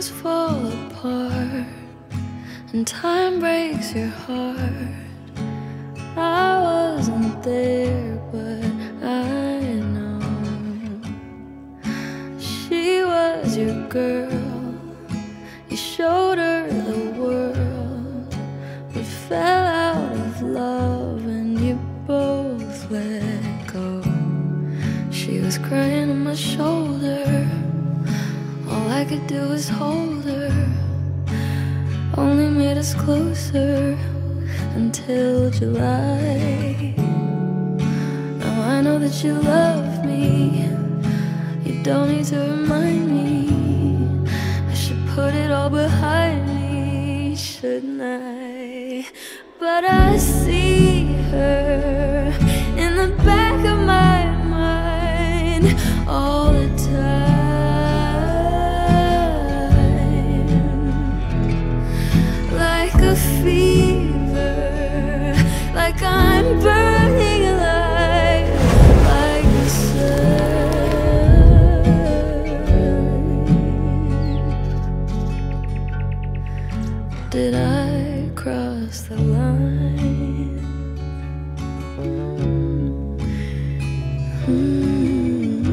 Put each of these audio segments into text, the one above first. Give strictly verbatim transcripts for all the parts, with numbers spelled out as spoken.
things fall apart and time breaks your heart. I wasn't there, but I know she was your girl. You showed her the world, but fell out of love and you both let go. She was crying on my shoulder, all I could do was hold her. Only made us closer until July. Now I know that you love me, you don't need to remind me. I should put it all behind me, shouldn't I? But I see her in the back of my mind all the time, like a fever, like I'm burning alive, like the sun. Did I cross the line? Mm-hmm.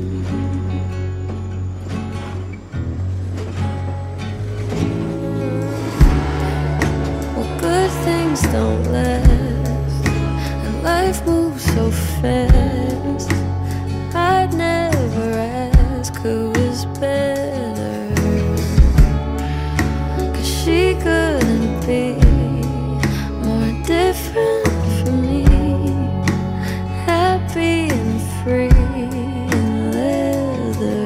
Well, good things don't last, and life moves so fast. I'd never ask who is better, 'cause she couldn't be more different from me. Happy and free in leather.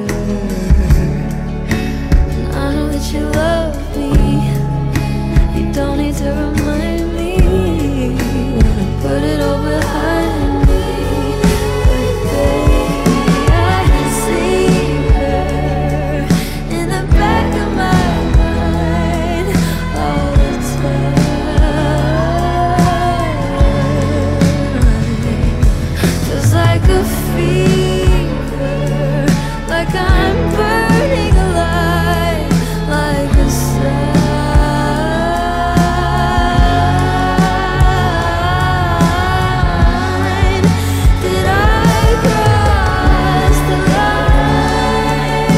And I know that you love me, you don't need to remind me. Wanna put it all behind me, but baby, I can see her in the back of my mind all the time. Feels like a fever, like I'm burning alive, like the sun. Did I cross the line?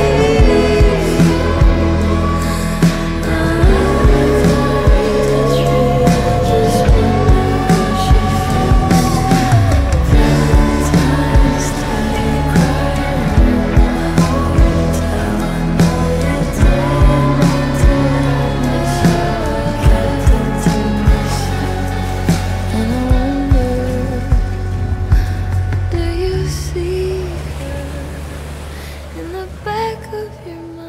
Just wonder she feels. Valentine's Day, crying in the hotel. I know you didn't tell me, so I kept it to myself. And I wonder, do you see her in the back of your mind?